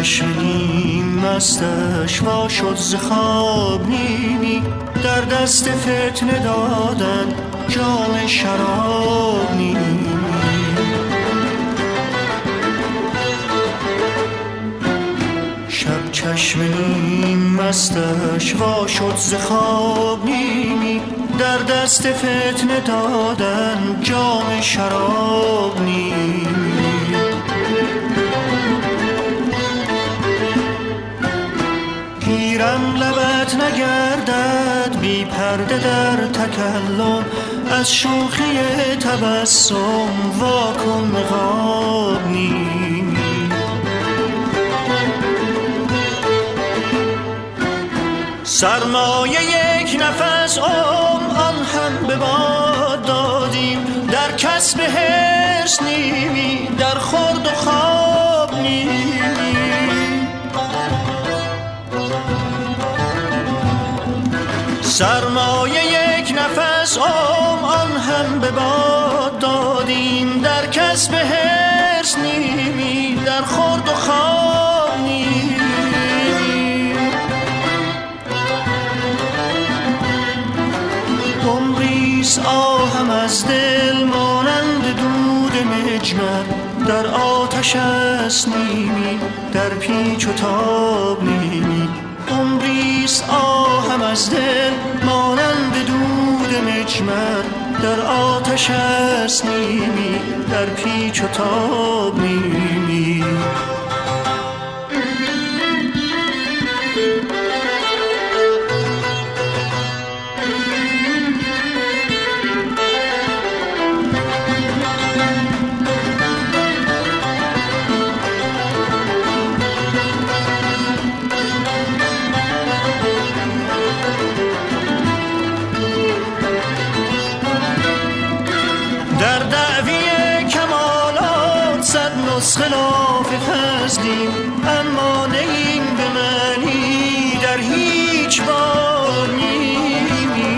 چشم نیم مستش وا شد ز خواب نیمی، در دست فتنه دادن جام شراب نیمی. شب چشم نیم مستش وا شد ز خواب نیمی، در دست فتنه دادن جام شراب نیمی. گیرم لبت نگردد بی پرده در تکلم، از شوخی تبسم واکن نقاب نیمی. سرمایه یک نفس آن هم به باد دادیم، در کسب حرص نیمی، در خورد و خواب نیمی. سرمایه یک نفس آن هم به باد دادیم، در کسب حرص نیمی، در خورد و خواب نیمی. عمریست آهم از دل مانند دود مجمر، در آتش است نیمی، در پیچ و تاب نیمی. عمریست آهم از دل مانند دود مجمر، در آتش است نیمی، در پیچ و تاب نیمی. در دعوی کمالات صد نسخه لاف فضلیم، اما نیم به معنی در هیچ بار نیمی.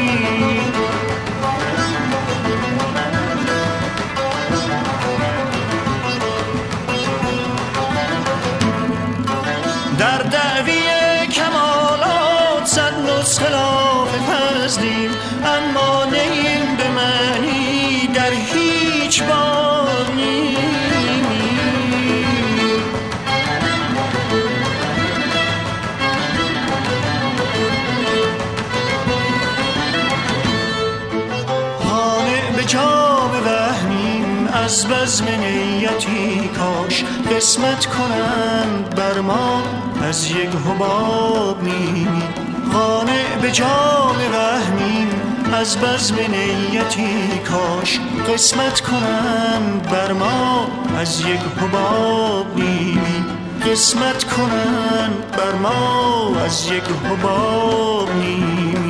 در دعوی کمالات صد نسخه لاف فضلیم، اما نیم به معنی در هیچ بار نیمی. قانع به جام وهمیم از بزم نیتی، کاش قسمت کنند بر ما از یک حباب نیمی. قانع به جام وهمیم از بزم نیتی، کاش قسمت کنند بر ما از یک حباب نیمی. قسمت کنند بر ما از یک حباب نیمی.